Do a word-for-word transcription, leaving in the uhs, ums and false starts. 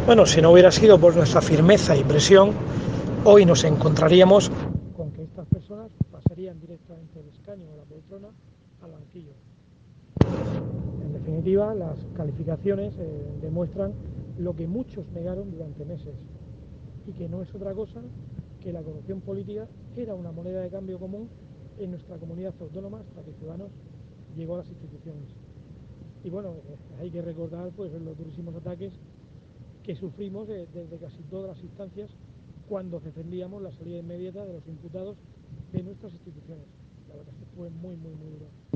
Bueno, si no hubiera sido por nuestra firmeza y presión, hoy nos encontraríamos con que estas personas pasarían directamente del escaño o la poltrona al banquillo. En definitiva, las calificaciones eh, demuestran lo que muchos negaron durante meses, y que no es otra cosa que la corrupción política era una moneda de cambio común en nuestra comunidad autónoma hasta que Ciudadanos llegó a las instituciones. Y bueno, eh, hay que recordar pues los durísimos ataques que sufrimos eh, desde casi todas las instancias cuando defendíamos la salida inmediata de los imputados de nuestras instituciones. La verdad es que fue muy, muy, muy duro.